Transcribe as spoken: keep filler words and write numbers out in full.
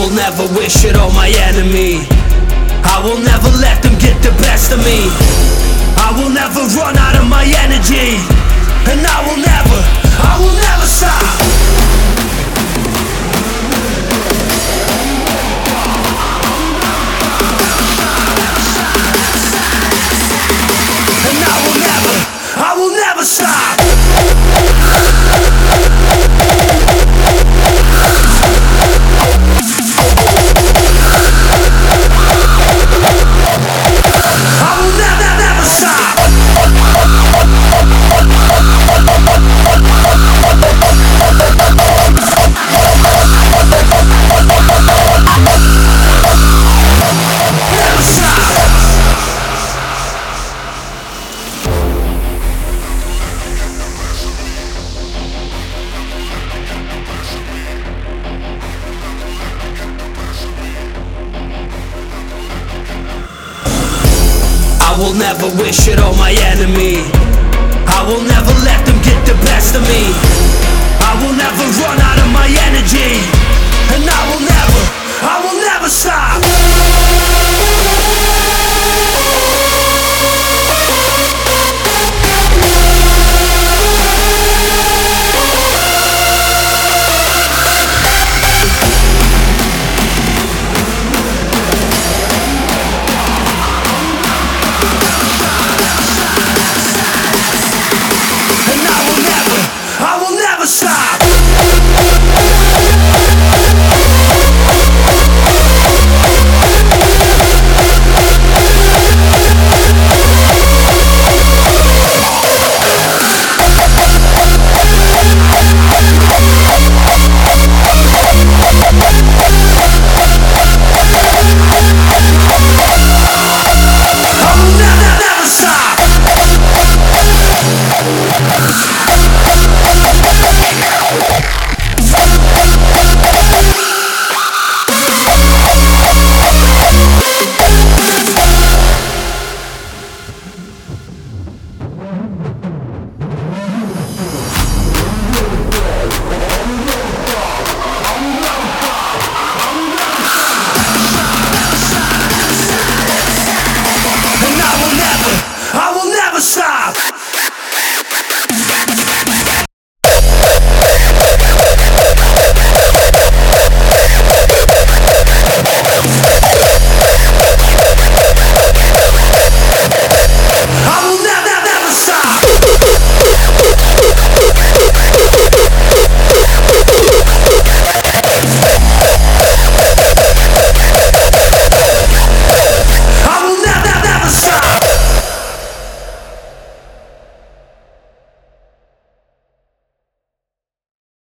will never wish it on my enemy. I will never let them get the best of me. I will never run out of my energy. And I will never, I will never stop. And I will never, I will never stop. I will never wish it on my enemy. I will never let them get the best of me. I will never run out of my energy. And I will never